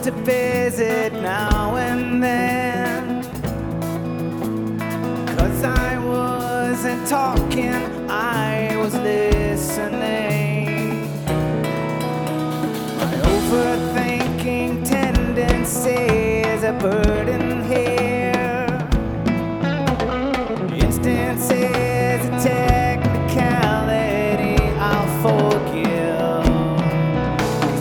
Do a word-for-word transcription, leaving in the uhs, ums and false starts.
to visit now and then. 'Cause I wasn't talking, I was listening. My overthinking tendencies are burning.